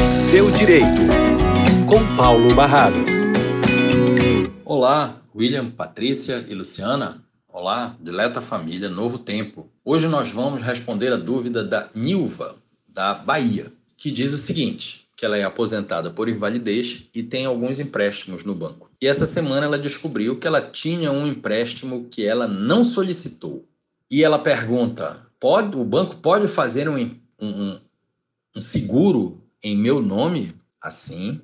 Seu Direito, com Paulo Barradas. Olá, William, Patrícia e Luciana. Olá, dileta família Novo Tempo. Hoje nós vamos responder a dúvida da Nilva, da Bahia, que diz o seguinte, que ela é aposentada por invalidez e tem alguns empréstimos no banco. E essa semana ela descobriu que ela tinha um empréstimo que ela não solicitou. E ela pergunta, o banco pode fazer um seguro em meu nome? Assim,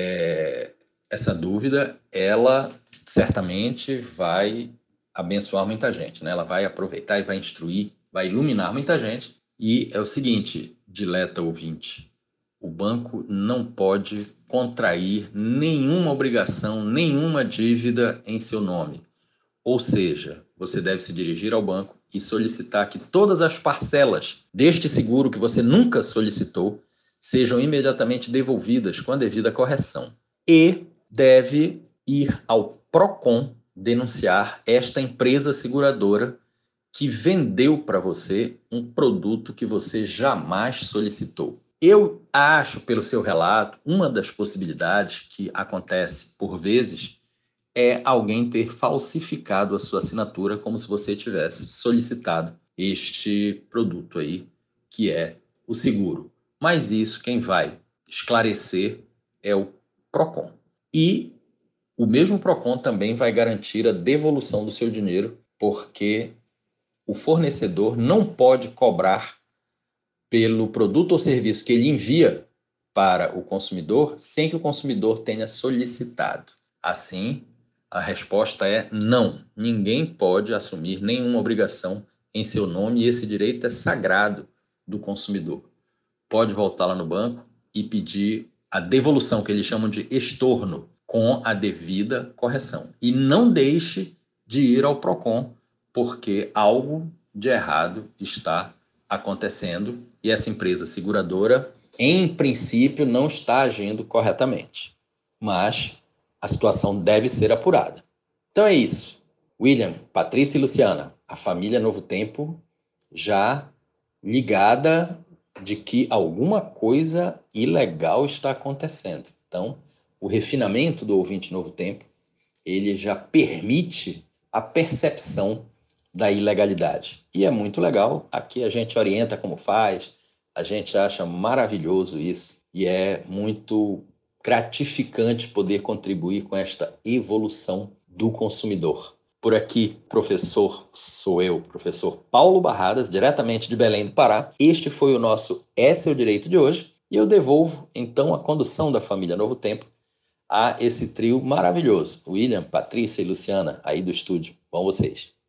essa dúvida, ela certamente vai abençoar muita gente, né? Ela vai aproveitar e vai instruir, vai iluminar muita gente. E é o seguinte, dileta ouvinte, o banco não pode contrair nenhuma obrigação, nenhuma dívida em seu nome. Ou seja, você deve se dirigir ao banco e solicitar que todas as parcelas deste seguro que você nunca solicitou sejam imediatamente devolvidas com a devida correção. E deve ir ao PROCON denunciar esta empresa seguradora que vendeu para você um produto que você jamais solicitou. Eu acho, pelo seu relato, uma das possibilidades que acontece por vezes é alguém ter falsificado a sua assinatura como se você tivesse solicitado este produto aí, que é o seguro. Mas isso quem vai esclarecer é o PROCON. E o mesmo PROCON também vai garantir a devolução do seu dinheiro, porque o fornecedor não pode cobrar pelo produto ou serviço que ele envia para o consumidor sem que o consumidor tenha solicitado. Assim, a resposta é não. Ninguém pode assumir nenhuma obrigação em seu nome e esse direito é sagrado do consumidor. Pode voltar lá no banco e pedir a devolução, que eles chamam de estorno, com a devida correção. E não deixe de ir ao PROCON, porque algo de errado está acontecendo e essa empresa seguradora, em princípio, não está agindo corretamente. Mas a situação deve ser apurada. Então é isso. William, Patrícia e Luciana, a família Novo Tempo já ligada de que alguma coisa ilegal está acontecendo. Então, o refinamento do ouvinte Novo Tempo, ele já permite a percepção da ilegalidade. E é muito legal, aqui a gente orienta como faz, a gente acha maravilhoso isso e é muito gratificante poder contribuir com esta evolução do consumidor. Por aqui, sou eu, professor Paulo Barradas, diretamente de Belém do Pará. Este foi o nosso É Seu Direito de hoje e eu devolvo, então, a condução da família Novo Tempo a esse trio maravilhoso. William, Patrícia e Luciana, aí do estúdio. Vão vocês.